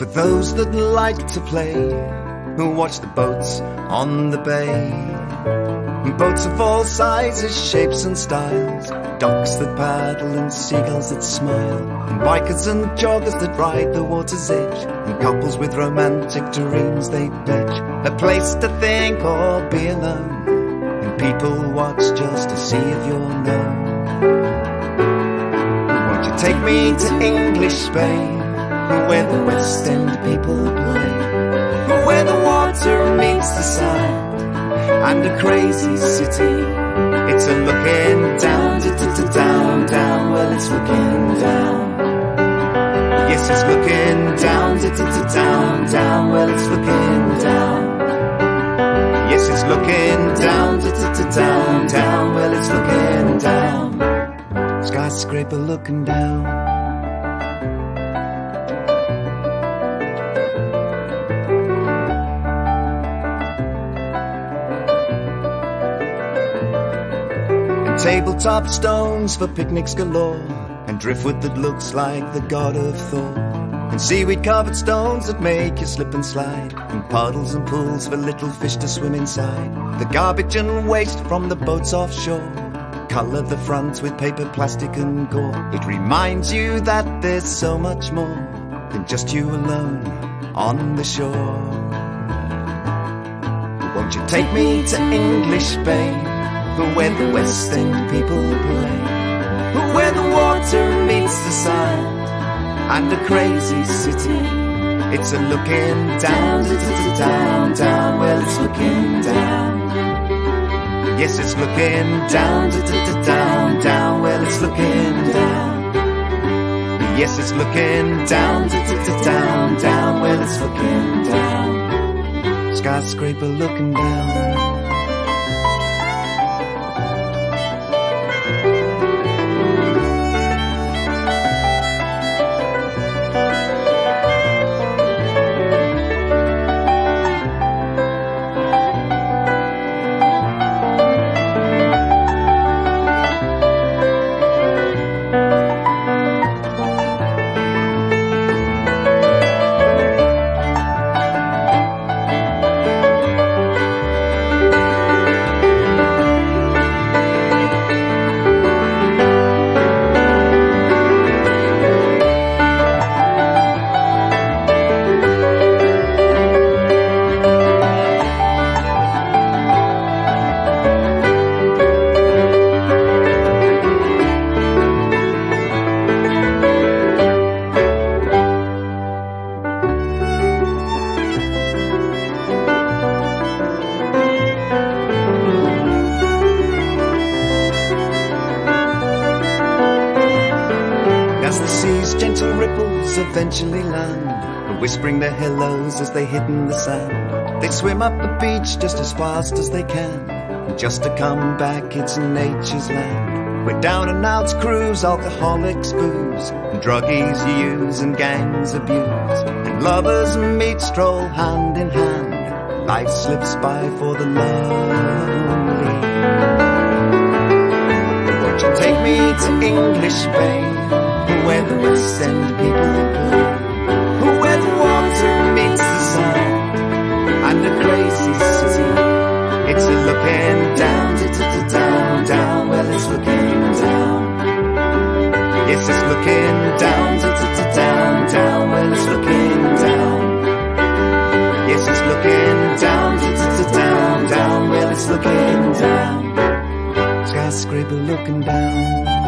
for those that like to play, who watch the boats on the bay. Boats of all sizes, shapes and styles, docks that paddle and seagulls that smile, and bikers and joggers that ride the water's edge, and couples with romantic dreams they pledge. A place to think or be alone, and people watch just to see if you're known. Won't you take me to English Spain, where the West End people play, where the water meets the sand, and a crazy city. It's a looking down, down, down. Well, it's looking down. Yes, it's looking down, down, down. Well, it's looking down. Yes, it's looking down, down, down. Well, it's looking down. Skyscraper looking down. Tabletop stones for picnics galore, and driftwood that looks like the god of Thor, and seaweed covered stones that make you slip and slide, and puddles and pools for little fish to swim inside. The garbage and waste from the boats offshore colour the front with paper, plastic and gore. It reminds you that there's so much more than just you alone on the shore. Won't you take me to English Bay, where the West End people play, where the water meets the sand, and a crazy city. It's a looking down, down, down. Well, it's looking down. Yes, it's looking down, down, down. Well, it's looking down. Yes, it's looking down, down, down. Well, it's looking down. Skyscraper looking down. Gentle ripples eventually land, whispering their hellos as they hidden the sand. They swim up the beach just as fast as they can, just to come back, it's nature's land, where down and outs cruise, alcoholics booze, and druggies use and gangs abuse, and lovers meet, stroll hand in hand. Life slips by for the lonely. Won't you take me to English Bay, where the West End people play, where the water meets the sand, and a crazy city. It's a looking down, down, down. Well, it's looking down. Yes, it's looking down, down, down. Well, it's looking down. Yes, it's looking down, down, down. Well, it's looking down. Skyscraper looking down.